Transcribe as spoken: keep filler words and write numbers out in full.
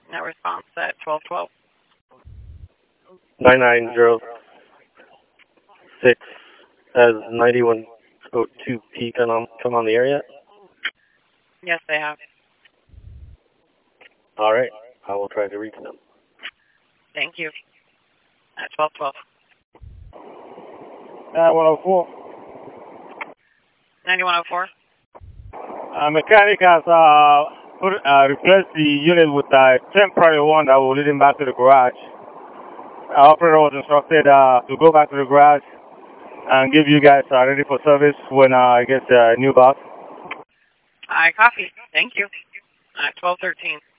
That response at twelve twelve. nine nine zero six has ninety-one oh two P come on, come on the area? Yes, they have. All right. I will try to reach them. Thank you. At twelve twelve. Uh, one oh four. ninety-one oh four. Uh, mechanic has uh, put, uh, replaced the unit with a temporary one that will lead him back to the garage. Our operator was instructed uh, to go back to the garage and give you guys uh, ready for service when uh, I get a new box. I copy. Thank you. At twelve thirteen.